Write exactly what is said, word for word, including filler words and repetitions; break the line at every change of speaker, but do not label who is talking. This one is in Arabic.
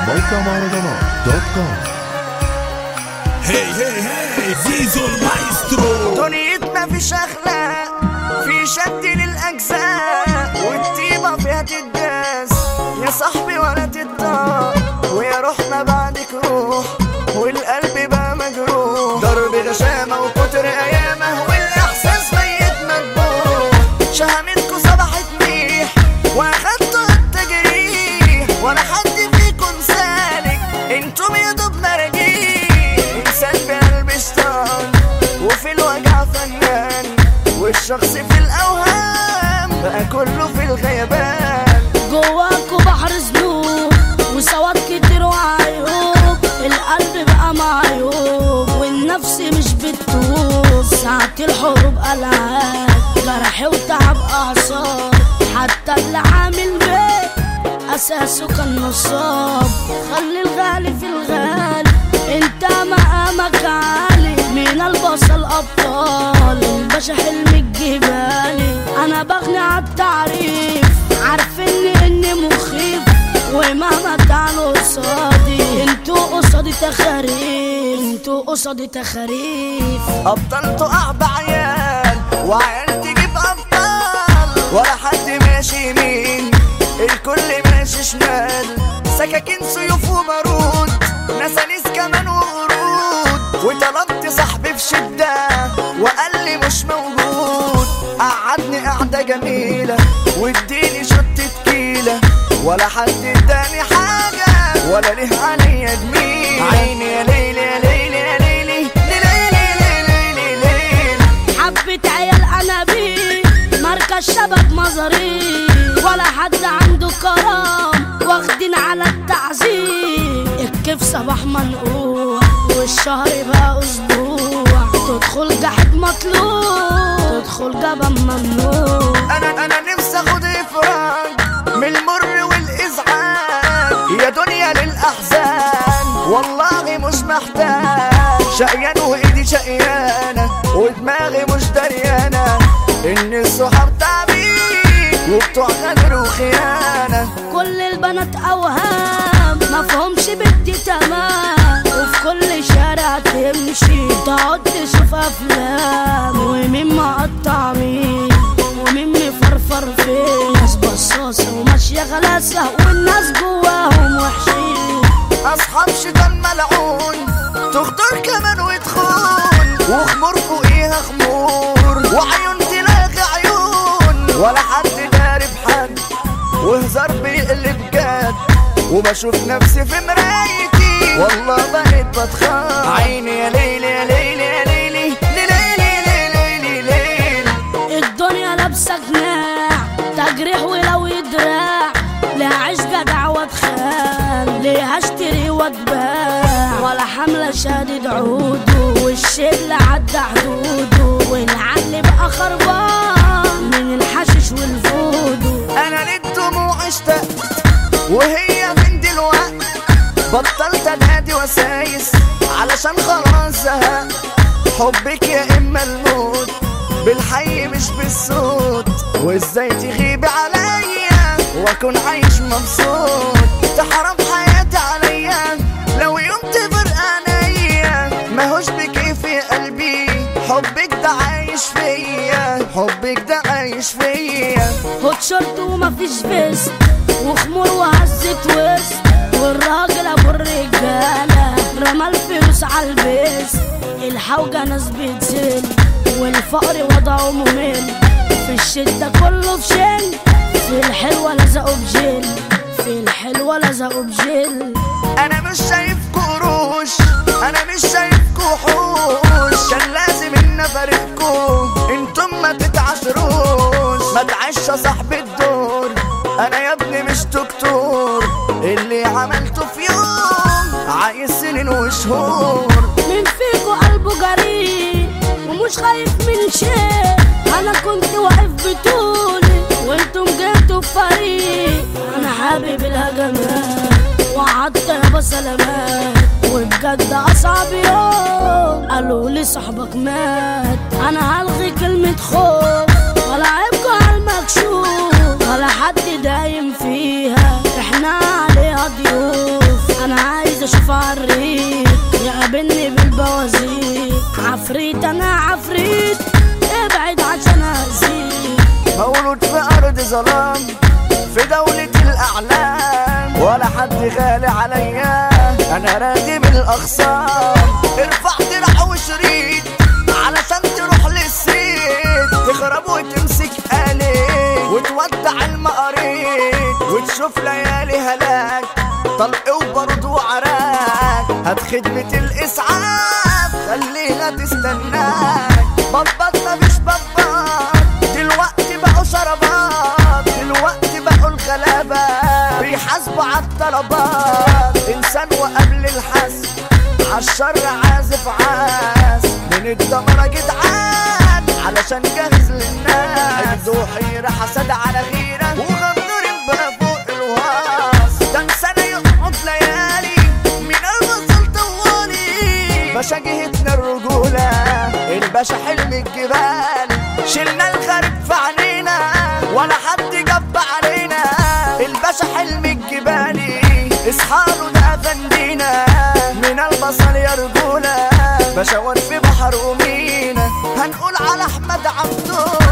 موقع مهرجانات دوت كوم.
هي هي هي زيزو المايسترو.
دنيتنا فيش اخلاق، في شد للاجزاء، والطيبه فيها تداس يا صاحبي ولا تتطاق، ويا روحنا بعدك روح والقلب بقى مجروح، ضرب غشامه وكتر ايامه والاحساس ميت مذبوح، شهامتكوا صبحت ميح واخدتوا التجريح، ولا حد فيكم سالك انتم يا دوب مراجيح، انسان بقلب شيطان وفي الوجع فنان، والشخص في الاوهام بقى كله في الغيبان،
جواكوا بحر ذنوب وسواد كتير وعيوب، القلب بقى معيوب والنفس مش بتدوب، ساعة الحروب ألعاب جرح وتعب أعصاب، حتى اللي عامل بيه أساسه كان نصاب، خلي الغالي في الغالي انت مقامك عالي، من البصل أبطال الباشا حلم الجبالي، أنا بغني عالتعريف عارفيني إني مخيف، ومهما تعالوا قصادي انتوا قصادي تخاريف، انتوا قصادي تخاريف،
ابطال تقع بعيال وعيال تجيب ابطال، ولا حد ماشي يمين الكل ماشي شمال، سكاكين سيوف وبارود نسانيس كمان وقرود، وطلبت صاحبي في شدة وقال لي مش موجود، قعدني قعدة جميلة واديني شط تكيلة، ولا حد اداني حاجة ولا ليه عليا جميلة، عيني يا ليلي يا ليلي يا ليلي ليلي ليلي ليلي،
حبة عيال أنابيب مركز شباب مزاريب، ولا حد عنده كرام واخدين على التعذيب، الكيف صباح منقوع والشهر بقى أسبوع، تدخل جحد مطلوب تدخل جبل ممنوع،
أنا أنا نفسي أخد إفراج من المر والإزعاج، يا دنيا للأحزان والله مش محتاج، شقيان وإيدي شقيانة ودماغي مش دريانة، إن الصحاب تعبين وبتوع غدر وخيانة،
كل البنات أوهام مفهومش بدي تمام، وفي كل شارع تمشي تقعد تشوف أفلام، ومين مقطع مين ومين مفرفر فين، ناس بصاصة وماشية غلاسة والناس جواهم وحشين،
أصحاب شيطان ملعون تخطر كمان وتخون، وخمور فوقيها خمور وعيون تلاقي عيون، ولا حد داري بحد وهزار بيقلب جد، وبشوف نفسي في مرايتي والله بقيت بتخاف، عيني يا ليلي يا ليلي يا ليلي ليلي ليلي ليلي،
الدنيا لابسة جناح تجريح ولو يدراع، ليها عيش جدع واتخان ليها اشتري واتباع، ولا حملة شادد عوده والشلة عدى حدوده، والعقل بقى خربان من الحشيش والفودو،
انا للدموع اشتقت وهي من دلوقت، بطلت انادي وسايس علشان خلاص زهقت، حبك يا اما الموت بالحي مش بالصوت، وازاي تغيبي عليا واكون عايش مبسوط، تحرم حياتي عليا لو يوم تفرق عينيا، ماهوش بكيفي قلبي حبك ده عايش فيا، حبك ده عايش فيا،
هوت شورت ومفيش فيست وخمور وهزت وسط، والراجل ابو الرجاله رمى الفلوس عالبيس، الحوجه ناس بتزل والفقر وضعه ممل، في الشده كله في شل، في الحلوه لزقوا بجل، في الحلوه لزقوا بجل،
انا مش شايفكوا قروش انا مش شايفكوا حوش، كان لازم ان افارقكوا انتم ما تتعاشروش، ما تعيش يا صاحب الدور، انا يا ابني مش دكتور، اللي عملته في يوم عايز سنين وشهور،
مين فيكوا قلبه جريء ومش خايف من شيء، انا كنت واقف بطولي وانتم جيتوا بفريق، انا حابب الهجمات وعدت يابا سلامات، وبجد اصعب يوم قالوا لي صاحبك مات، انا هلغي كلمة خوف ولا عيبكوا عالمكشوف، ولا حد دايم فيها احنا عليها ضيوف، انا عفريت ابعد عشان ازيد.
مولود في ارض ظلام في دولة الاعلام، ولا حد غالي عليا انا راضي بالاخصام. ارفع درع وشريط علشان تروح للسيد، تخرب وتمسك آلي وتودع المقاريد، وتشوف ليالي هلاك طلق وبرد وعراك. هات خدمة الاسعاف خليها تستناك. بطبطنا مش بطبط دلوقتي بقوا شربات، دلوقتي بقوا الغلابة بيحاسبوا عالطلبات. انسان وقبل الحسب عالشر عازف عاس، من الدمرة جدعان علشان جاهز للناس. عبد وحيرة حسد على غيرة وغدر بقى فوق الواس. ده انسان يقعد ليالي من الوصل طوالي. باشا جهتنا الرجولة الباشا حلم الجبال، شلنا الغريب في عنينا ولا حد جب علينا. الباشا حلم الجبالي اصحاله ده افندينا، من البصل يا رجولة باشا في بحر ومينا. هنقول على احمد عبدو